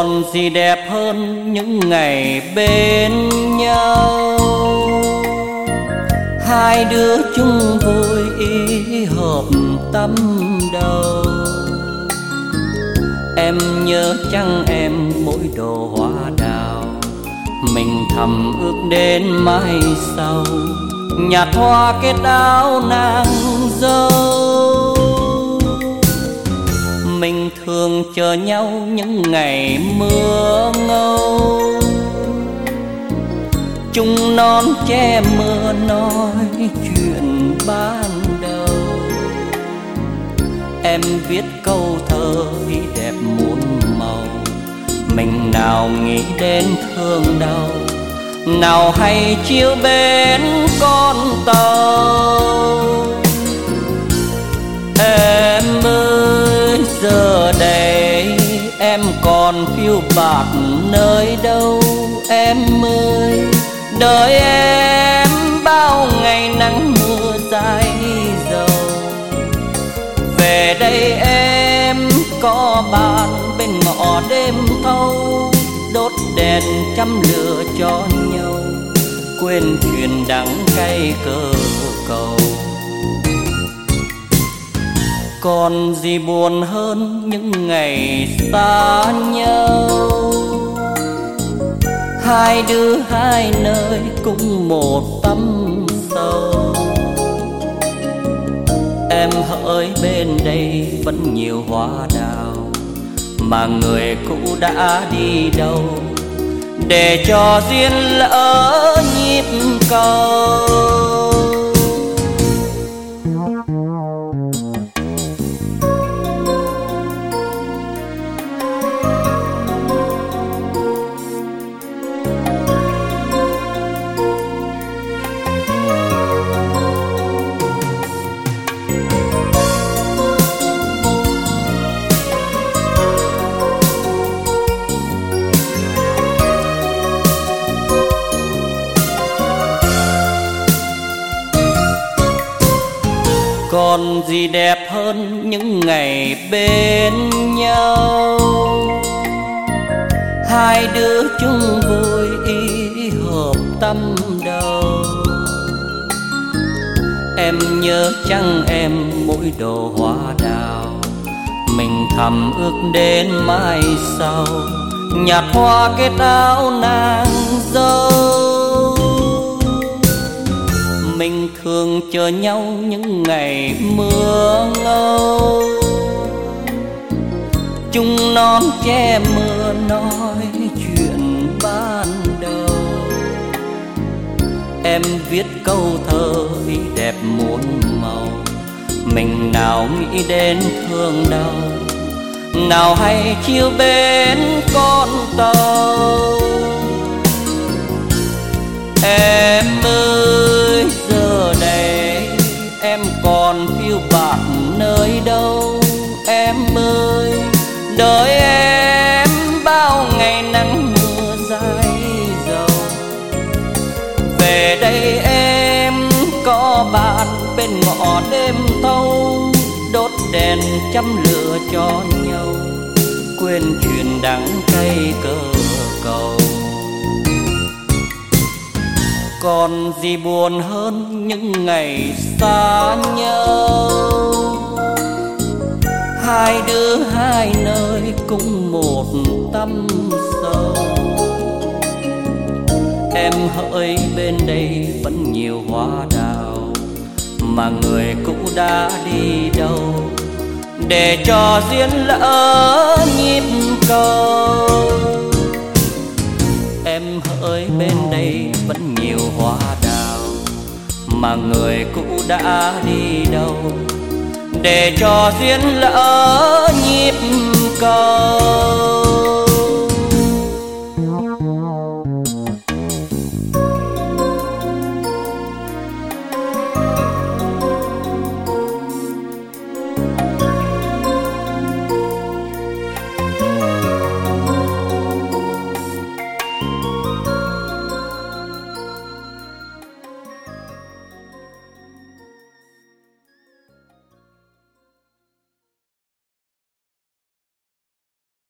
Còn gì đẹp hơn những ngày bên nhau, hai đứa chung vui ý hợp tâm đầu. Em nhớ chăng em mỗi độ hoa đào, mình thầm ước đến mai sau, nhạt hoa kết áo nàng dâu. Mình thường chờ nhau những ngày mưa ngâu, chung nón che mưa nói chuyện ban đầu. Em viết câu thơ ý đẹp muôn màu, mình nào nghĩ đến thương đau, nào hay chiều bên con tàu. Em ơi giờ đây em còn phiêu bạt nơi đâu. Em ơi đời em bao ngày nắng mưa dài dầu. Về đây em có bạn bên ngõ đêm thâu, đốt đèn châm lửa cho nhau, quên chuyện đắng cay cơ cầu. Còn gì buồn hơn những ngày xa nhau, hai đứa hai nơi cũng một tâm sâu. Em hỡi bên đây vẫn nhiều hoa đào, mà người cũ đã đi đâu, để cho duyên lỡ nhịp cầu. Còn gì đẹp hơn những ngày bên nhau, hai đứa chung vui ý hợp tâm đầu. Em nhớ chăng em mỗi độ hoa đào, mình thầm ước đến mai sau, nhạt hoa kết áo nàng dâu. Mình thường chờ nhau những ngày mưa ngâu, chung nón che mưa nói chuyện ban đầu. Em viết câu thơ ý đẹp muôn màu, mình nào nghĩ đến thương đau, nào hay chiều bên con tàu. Em ơi giờ đây em còn phiêu bạt nơi đâu. Em ơi đời em bao ngày nắng mưa dài dầu. Về đây em có bạn bên ngõ đêm thâu, đốt đèn châm lửa cho nhau, quên chuyện đắng cay cơ cầu. Còn gì buồn hơn những ngày xa nhau, hai đứa hai nơi cũng một tâm sâu. Em hỡi bên đây vẫn nhiều hoa đào, mà người cũ đã đi đâu, để cho duyên lỡ nhịp cầu. Em hỡi bên đây vẫn nhiều hoa đào, mà người cũ đã đi đâu, để cho duyên lỡ nhịp cầu.